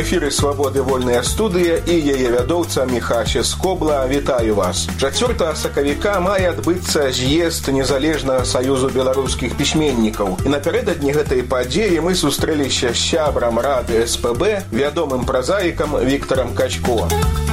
эфіры «Свабоды вольная студыя» і яе вядоўца Міхася Скобла. Вітаю вас. 4 сакавіка мае адбыцца з'езд Незалежнага саюзу беларускіх пісьменнікаў. І напярэдадні гэтай падзеі мы сустрэліся з сябрам рады СПБ, вядомым празаікам Віктарам Качко.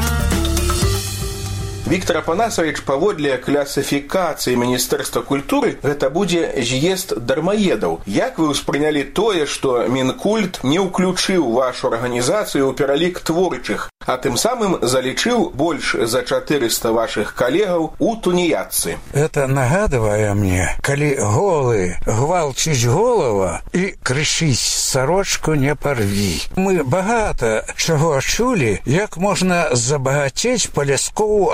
Віктор Апанасавіч, паводле класіфікацыі Міністэрства культуры, гэта будзе з'езд дармаедаў. Як вы ўспрынялі тое, што Мінкульт не ўключыў вашу арганізацыю ў пералік творчых, а тым самым залічыў больш за 400 вашых калегаў у тунеядцы? Это нагадывае мне, калі голы гвалціць голова і крышыць сарочку не парві. Мы багата чаго чулі, як можна забагацець па-ляскову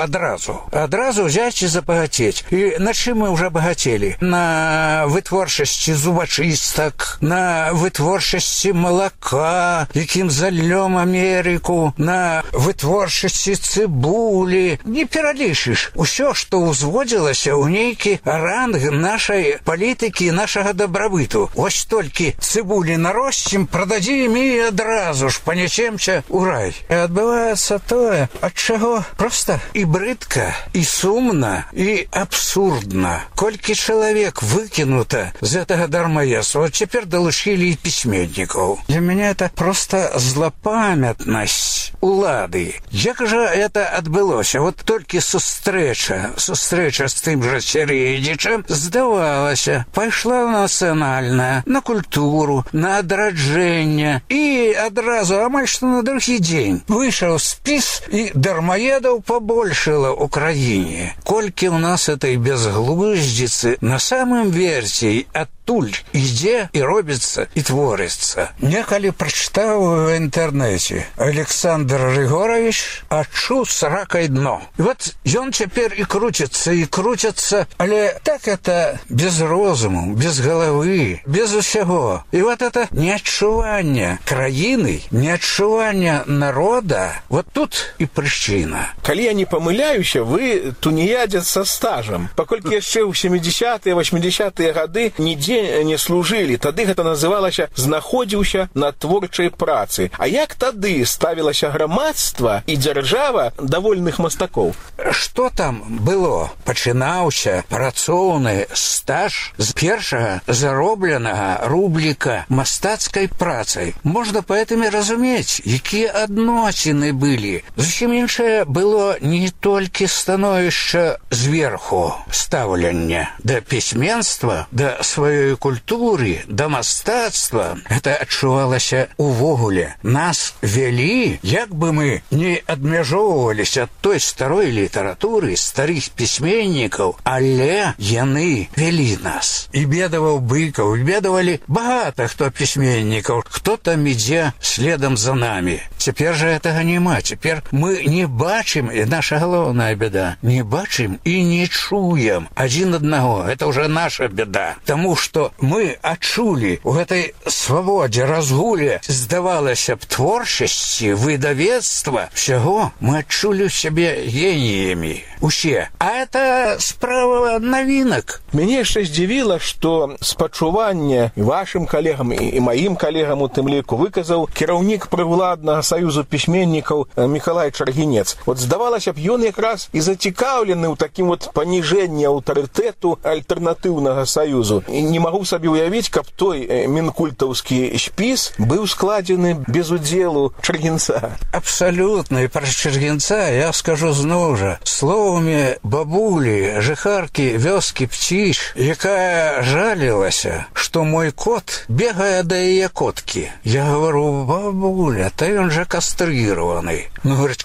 адразу взять і забагацець. І на чым мы ўжо багацелі? На вытворчасці зубачыстак, на вытворчасці малака, якім залём Амерыку, на вытворчасці цыбулі. Не пералічыш. Усё, што ўзводзілася ў нейкі ранг нашай палітыкі, нашага дабрабыту. Вось толькі цыбулі наросцім, прададзім і адразу ж панесемся ў рай. І адбываецца тое, ад чаго проста і брыдка, і сумна, і абсурдна. Колькі чалавек выкінута з гэтага дармаедства, вот цяпер далучылі і пісьменнікаў. Для мяне это просто злапамятнасць улады. Як жа это адбылося? Вот толькі сустрэча з тым жа Сярэдзічам, здавалася, пайшла нацыянальная, на культуру, на адраджэнне, і адразу, амаль што на другі дзень, выйшаў спіс, і дармаедаў побольшало ў краіне. Колькі ў нас этой безглуздзіцы на самым версе адтуль ідзе і робіцца і творыцца. Некалі прачытаў у інтэрнэце Александр Григорович «Адчуў сракай дно». І вот ён цяпер і круціцца, але так это без розуму, без галавы, без усяго. І вот это неадчуванне краіны, неадчуванне народа, вот тут і прычына. Калі я не памыляюся, вы тунеядзец са стажам. Паколькі яшчэ ў 70-е, 80-е гады нідзе не служылі, тады гэта называлася «знаходзіўся на творчай працы». А як тады ставілася грамадства і дзяржава да вольных мастакоў? Што там было? Пачынаўся працоўны стаж з першага заробленага рубліка мастацкай працай. Можна паэтамі разумець, якія адносіны былі. Зусім іншае было не толькі становішча зверху стаўлення да пісьменства, да сваёй культуры, да мастацтва. Гэта адчувалася увогуле. Нас вялі, як бы мы не адмяжоўваліся ад той старой літаратуры, старых пісьменнікаў, але яны вялі нас. І бедаваў Быкаў, і бедавалі багата хто пісьменнікаў, хто там ідзе следам за намі. Цяпер жа гэтага няма. Цяпер мы не бачым, і наша галоўная беда, не бачым і не чуем адзін аднаго. Это ўжо наша беда. Таму што мы адчулі у гэтай свабодзе, разгуле, здавалася б, творчасці, выдавецтва, всяго мы адчулі ў сябе геніямі. Усе. А это справа навінак. Мяне яшчэ здзівіла, што спачуванне вашым калегам і маім калегам у тым ліку выказаў кіраўнік прыўладнага саюзу пісьменнікаў Мікалай Чаргінец. Вот здавалася б, ён якраз і зацікаўлены ў такім вот паніжэнні аўтарытэту альтэрнатыўнага саюзу. І не магу сабе ўявіць, каб той мінкультаўскі спіс быў складзены без удзелу Чаргінца. Абсалютна. І пра Чаргінца я скажу зноў жа. Словамі бабулі, жыхаркі вёскі Пціш, якая жалілася, што мой кот бегае да яе коткі. Я говорю: бабуля, та ён жа кастрыраваны. Ну, говорит,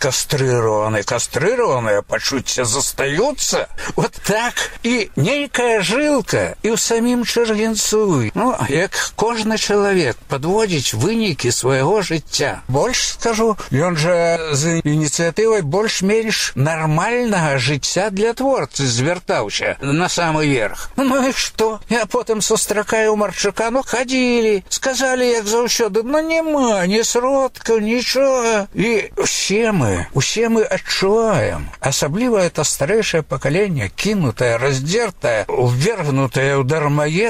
кастрыраваныя пачуцці застаюцца. Вот так. І нейкая жылка і ў самім Чаргінцу. Ну, як кожны чалавек падводзіць вынікі свайго жыцця. Больш скажу, ён жа з ініцыятывай больш-менш нармальнага жыцця для творцы звяртаўся на самы верх. Ну і што? Я потым сустракаю Марчука, ну хадзілі, сказалі, як заўсёды, ну няма ні сродкаў, нічога. І усе мы адчуваем. Асабліва это старэйшае пакаленне, кінутае, раздзертае, увергнутае ў дармаедства,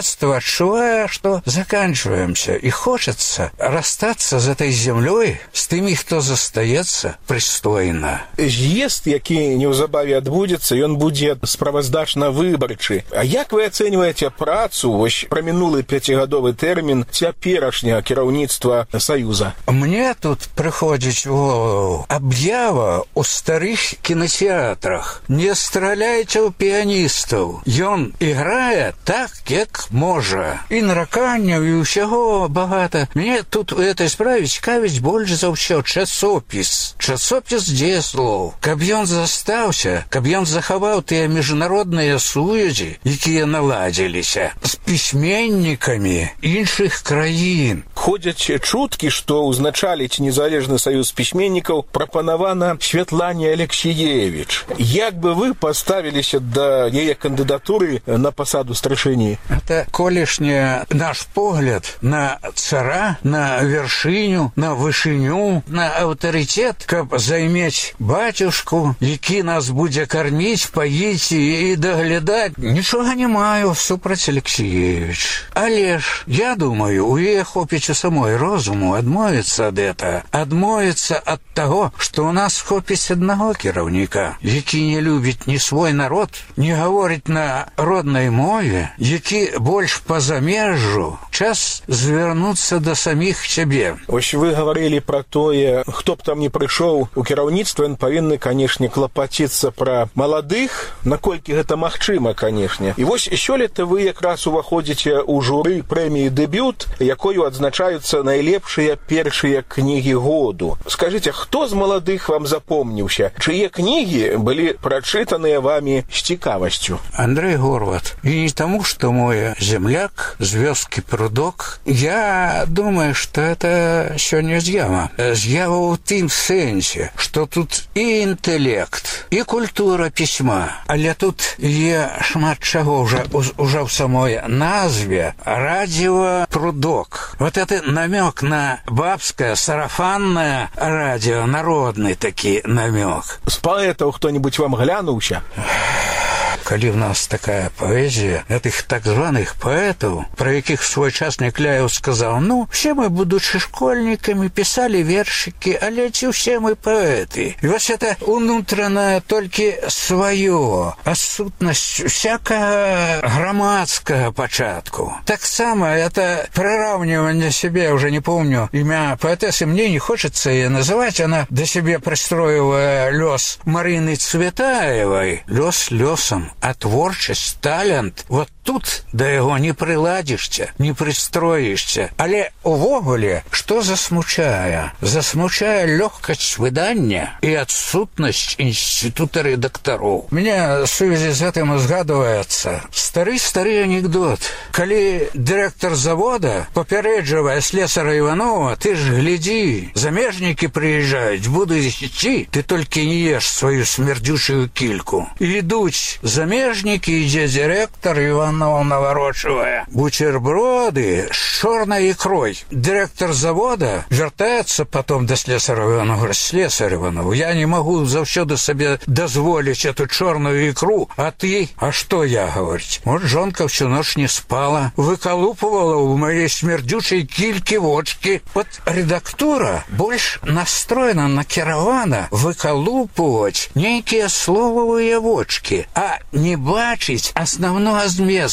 детства адчуваю, што заканчваемся, і хочацца расстацца з этой зямлёй, з тымі, хто застаецца, прыстойна. З'езд, які неўзабаве адбудзецца, ён будзе справаздачна-выбарчы. А як вы ацэньваеце працу, вось пра мінулы 5гадовы тэрмін цяперашняга кіраўніцтва Саюза? Мне тут прыходзіць у голову аб'ява ў старых кінотеатрах. Не страляйце ў піяністаў. Ён іграе так, як можа. І нараканняў, і ўсяго багата. Мне тут у этой справе цікавіць больш за ўсё часопіс. Часопіс дзеяслоў. Каб ён застаўся, каб ён захаваў тыя міжнародныя сувязі, якія наладзіліся з пісьменнікамі іншых краін. Ходзяць чуткі, што ўзначаліць незалежны саюз пісьменнікаў прапанавана Святлане Алексеевич. Як бы вы паставіліся да яе кандыдатуры на пасаду старшыні? Это колішні наш погляд на цара, на вяршыню, на вышыню, на аўтарытэт, каб займець бацюшку, які нас будзе карміць, паіць і даглядаць. Нічога не маю супраць Алексеевич. Але ж, я думаю, у яе хопіць у самой розуму адмовіцца ад гэта, адмовіцца ад таго, што ў нас хопіць аднаго кіраўніка, які не любіць ні свой народ, не гаворыць на роднай мове, які больш па замежжу. Час звярнуцца да саміх сябе. Ось вы гаварылі пра тое, хто б там не прыйшоў у кіраўніцтва, ён павінны, канешне, клапаціцца пра маладых, наколькі гэта магчыма, канешне. І вось сёлета вы якраз уваходзіце ў журы прэміі «Дэбют», якою адзначаюцца найлепшыя першыя кнігі году. Скажыце, хто з маладых вам запомніўся? Чые кнігі былі прачытаныя вамі з цікавасцю? Андрей Горват. І не таму, што мой земляк з вёскі Прудок. Я думаю, што это сёння з'ява. З'ява ў тым сэнсе, што тут і інтэлект, і культура пісьма. Але тут є шмат чаго уже в самой назве «Радио Прудок». Вот это намек на бабское сарафанное радио, народный таки намек. З паэтаў хто-нибудь вам глянуўся? Калі в нас такая поэзия, этих так званых поэтов, про яких в свой час Некляев сказал, ну, все мы, будучи школьниками, писали вершики, але ці все мы поэты. И вот это унутранное только свое, а сутность всякого громадского початку. Так само это приравнивание себе, уже не помню имя поэтессы, мне не хочется ее называть, она до себе пристроила лёс Марины Цветаевой. Лёс лёсом, а творчасць, талент, вот тут да яго не прыладзішся, не прыстроішся. Але увогуле, што засмучае? Засмучае лёгкасць выдання і адсутнасць інститута рэдактароў. Мне в сувязі з гэтым згадваецца стары анекдот. Калі дырэктар завода папярэджвае слесара Іванова, ты ж глядзі, замежнікі прыязджаюць, будуць ісці, ты толькі не еш сваю смердзючую кільку. І ідуць замежнікі, ідзе дырэктар Іванов, наворачивая бутерброды с черной икрой. Директор завода вертается потом до Слесарева. Он говорит, Слесарь Иванов, я не могу завсёды себе дозволить эту черную икру, а ты? А что я, говорить? Вот жонка всю ночь не спала, выколупывала у моей смердючей кильки вочки. Вот редактура больше настроена, накіравана выколупывать некие слововые вочки, а не бачить основного зместу,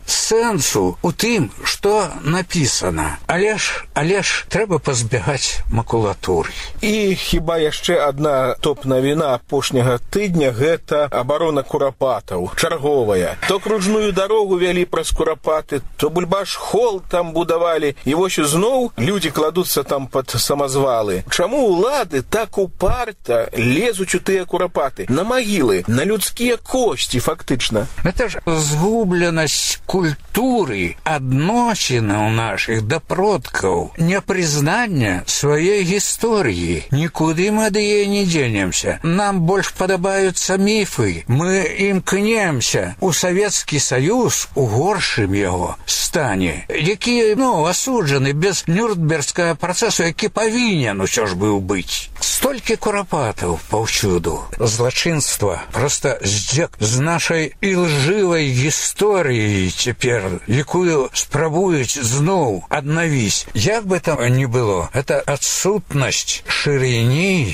сэнсу у тым, што напісана. Але ж трэба пазбягаць макулатуры. І хіба яшчэ адна топ-навіна апошняга тыдня — гэта абарона курапатаў, чарговая. То кружную дарогу вялі праз курапаты, то бульбаш-хол там будавалі, і вось зноў людзі кладуцца там пад самазвалы. Чаму ўлады так упарта лезуць у тыя курапаты? На магілы, на людскія косці, фактычна. Это ж згубленасць культуры, адносінаў нашых да продкаў, непрызнання сваёй гісторыі. Нікуды мы ад яе не дзенемся. Нам больш падабаюцца міфы. Мы імкнемся у Савецкі Саюз у горшым яго стане, які, асуджаны без Нюрнбергскага працэсу, які павінен усё ж быў быць. Столькі курапатаў паўсюду. Злачынства проста здзек з нашай ілжывай гісторыяй цяпер, якую спрабуюць зноў аднавіць. Як бы там ни было, это адсутнасць шырыні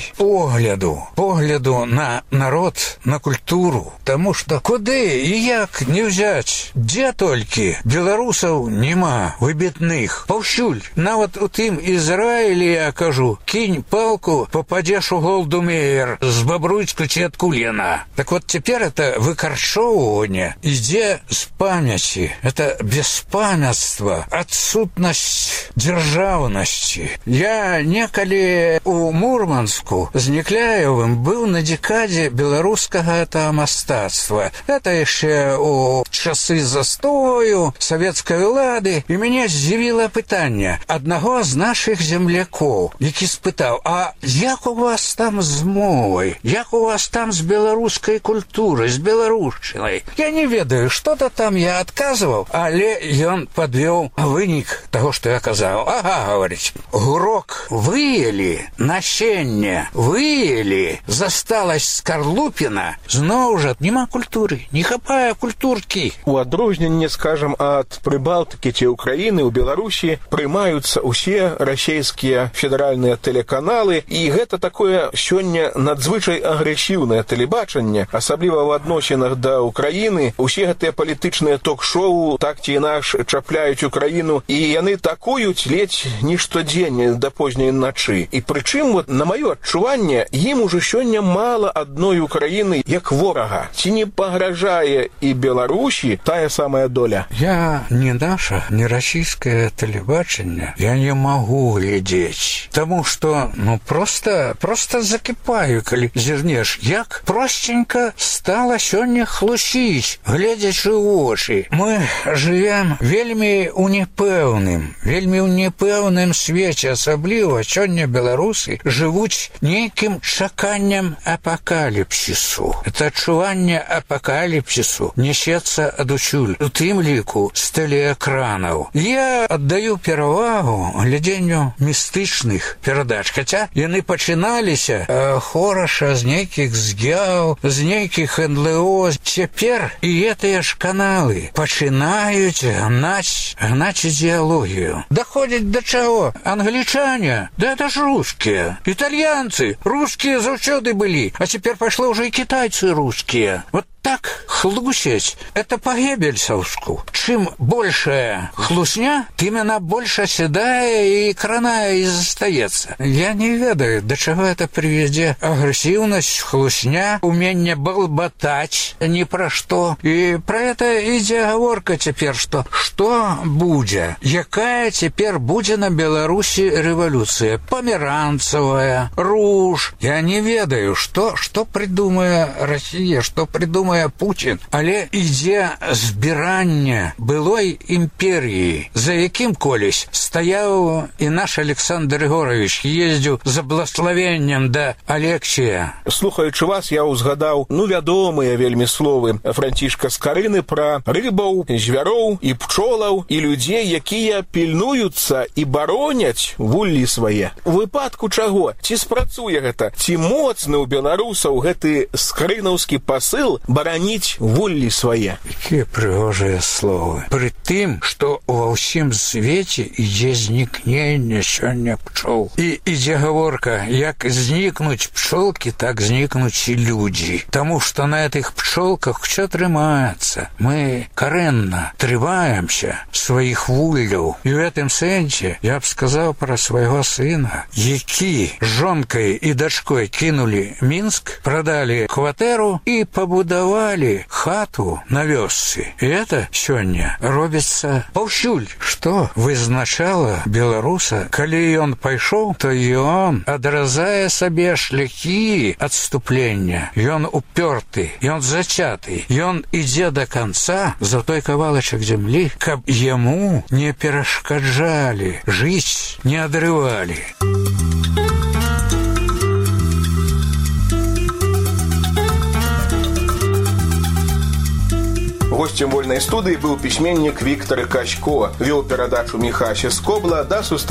погляду на народ, на культуру. Таму што куды і як не ўзяць, дзе толькі беларусаў няма выбітных. Паўсюль, нават у тым Ізраілі, я кажу, кінь палку, попадзеш у Голду Меір з Бабруйску ці адкуль яна. Так вот, цяпер это выкарчоўванне ідзе з памяці. Это беспамятство, адсутнасць дзяржаўнасці. Я некалі у Мурманску з Некляевым быў на дзекадзе беларускага мастацтва. Это яшчэ у часы застою савецкай улады, і мяне здзівіла пытанне аднаго з нашых землякоў, які спытаў: а як у вас там з мовай, як у вас там з беларускай культурай, з беларушчынай? Я не ведаю, што-то там я адказваў, але ён падвёў вынік таго, што я казаў. Ага, говорить, гурок выели, насенне выели, засталась скарлупіна, зноў жа няма культуры, не хапае культуркі. У адрозненне, скажам, ад Прыбалтыкі ці Украіны, у Беларусі прымаюцца ўсе расійскія федэральныя тэлеканалы, і гэта такое сёння надзвычай агрэсіўнае тэлебачанне, асабліва ў адносінах да Украіны. Усе гэтыя палітычныя ток-шоу так ці інакш чапляюць Украіну, і яны такуюць ледзь не штодзень да позняй начы. І прычым, вот, на маё адчуванне, ім ужо сёння мала адной Украіны як ворага. Ці не пагражае і Беларусі тая самая доля? Я не наша, не расійскае тэлебачанне, я не магу глядзець, таму што, просто закіпаю, калі зірнеш, як простенька стала сёння хлусіць, гледзячы ў вочы. Мы жывем вельмі ў непэўным свеце, асабліва сёння беларусы жывуць нейкім чаканнем апакаліпсісу. Это адчуванне апакаліпсісу несецца адусюль, у тым ліку з тэлеэкранаў. Я аддаю перавагу глядзенню містычных перадач, хаця яны пачыналіся хораша з нейкіх з'яў, з нейкіх НЛО. Цяпер і гэтыя ж каналы пачынаюць гнаць ідеалогію. Даходзіць да чаго? Англічане? Да это ж рускія. Італьянцы? Рускія заўсёды былі, а цяпер пайшло ўжо і кітайцы рускія. Вот так хлусяць. Это па-геббельсаўску. Чым большая хлусня, тым яна больш аседае і кранае і застаецца. Я не ведаю, да чаго это прывядзе. Агрэсіўнасць, хлусня, уменне балбатаць ні пра што. І пра это ідзе гаворка цяпер, што будзе? Якая цяпер будзе на Беларусі рэвалюцыя? Памеранцавая, руш. Я не ведаю, што прыдумае Расія, што прыдумае Путін, але ідзе збіранне былой імперіі, за якім колісь стаяў і наш Александр Ігорович, ездзіў за благословеннем да Алексія. Слухаючы вас, я ўзгадаў, вядомыя вельмі словы Францішка Скарыны пра рыбаў, звяроў і пчолаў і людзей, якія пільнуюцца і бароняць вуллі свае. У выпадку чаго? Ці спрацуе гэта? Ці моцны ў беларусаў гэты скарынаўскі пасыл бараніць вуллі свае? Якія прыгожыя словы. Пры тым, што ва ўсім свеце ідзе знікненне сёння пчол. І ідзе гаворка, як знікнуць пчолкі, так знікнуць і людзі. Таму што на гэтых пчолках усё трымаецца. Мы карэнна трымаемся сваіх вулляў. І ў гэтым сэнсе я б сказаў пра свайго сына, які жонкай і дачкой кінулі Мінск, прадалі кватэру і пабудавалі хату на вёсцы. І это сёння робіцца паўсюль. Што вызначала беларуса? Калі ён пайшоў, то ён адразае сабе шляхі адступлення. Ён упёрты, ён зацяты, ён ідзе да канца за той кавалачак зямлі, каб яму не перашкаджалі жыць, не адрывалі. Гостем вольной студии был письменник Виктор Качко. Вел передачу Михася Скобла. До